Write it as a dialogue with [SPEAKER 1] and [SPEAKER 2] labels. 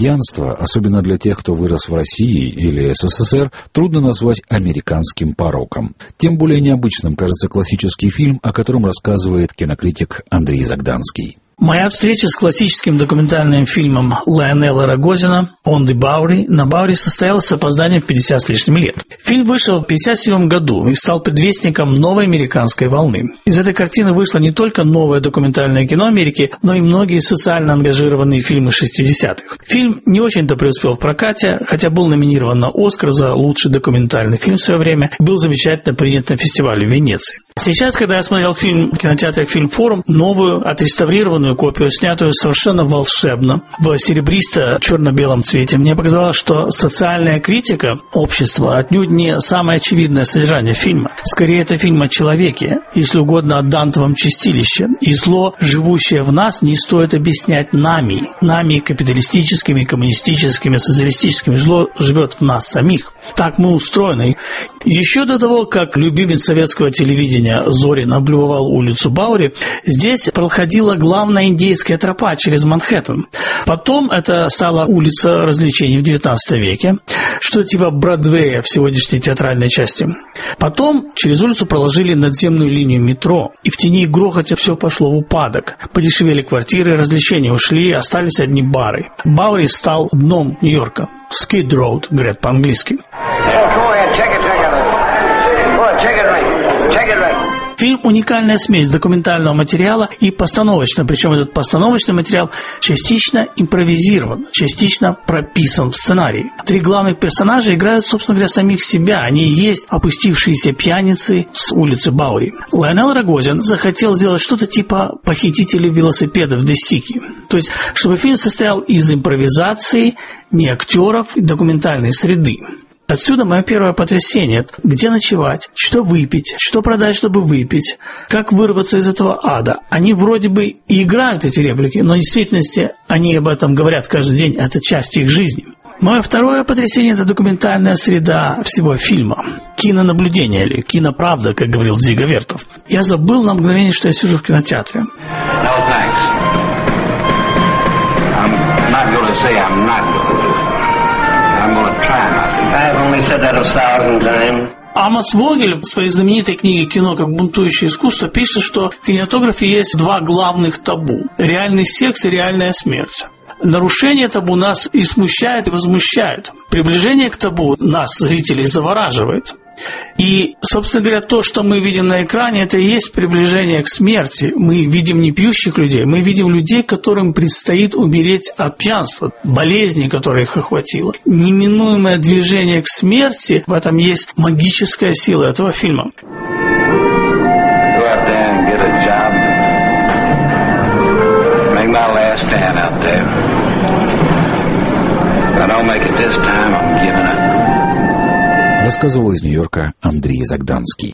[SPEAKER 1] Пьянство, особенно для тех, кто вырос в России или СССР, трудно назвать американским пороком. Тем более необычным кажется классический фильм, о котором рассказывает кинокритик Андрей Загданский.
[SPEAKER 2] Моя встреча с классическим документальным фильмом Лайонела Рогозина «On the Bowery» на Бауэри состоялась с опозданием в 50 с лишним лет. Фильм вышел в 1957 году и стал предвестником новой американской волны. Из этой картины вышло не только новое документальное кино Америки, но и многие социально ангажированные фильмы 60-х. Фильм не очень-то преуспел в прокате, хотя был номинирован на «Оскар» за лучший документальный фильм в свое время и был замечательно принят на фестивале в Венеции. Сейчас, когда я смотрел фильм в кинотеатре «Фильмфорум», новую, отреставрированную копию, снятую совершенно волшебно, в серебристо-черно-белом цвете, мне показалось, что социальная критика общества отнюдь не самое очевидное содержание фильма. Скорее, это фильм о человеке, если угодно, о Дантовом чистилище. И зло, живущее в нас, не стоит объяснять нами. Нами капиталистическими, коммунистическими, социалистическими. Зло живет в нас самих. Так мы устроены. Еще до того, как любимец советского телевидения Зорин облюбовал улицу Бауэри, здесь проходила главная индейская тропа через Манхэттен. Потом это стала улица развлечений в XIX веке, что типа Бродвея в сегодняшней театральной части. Потом через улицу проложили надземную линию метро, и в тени и грохоте все пошло в упадок. Подешевели квартиры, развлечения ушли, остались одни бары. Бауэри стал дном Нью-Йорка. Skid Row, говорят по-английски. Фильм – уникальная смесь документального материала и постановочного, причем этот постановочный материал частично импровизирован, частично прописан в сценарии. Три главных персонажа играют, собственно говоря, самих себя. Они и есть опустившиеся пьяницы с улицы Бауэри. Лайонел Рогозин захотел сделать что-то типа «Похитителей велосипедов де Сики». То есть, чтобы фильм состоял из импровизации, не актеров и документальной среды. Отсюда мое первое потрясение. Где ночевать, что выпить, что продать, чтобы выпить, как вырваться из этого ада. Они вроде бы и играют эти реплики, но в действительности они об этом говорят каждый день, это часть их жизни. Мое второе потрясение – это документальная среда всего фильма. Кинонаблюдение или киноправда, как говорил Дзига Вертов. Я забыл на мгновение, что я сижу в кинотеатре. Амос Вогель в своей знаменитой книге «Кино как бунтующее искусство» пишет, что в кинематографе есть два главных табу – реальный секс и реальная смерть. Нарушение табу нас и смущает, и возмущает. Приближение к табу нас, зрителей, завораживает. И, собственно говоря, то, что мы видим на экране, это и есть приближение к смерти. Мы видим не пьющих людей, мы видим людей, которым предстоит умереть от пьянства, болезни, которая их охватила. Неминуемое движение к смерти, в этом есть магическая сила этого фильма.
[SPEAKER 1] Рассказывал из Нью-Йорка Андрей Загданский.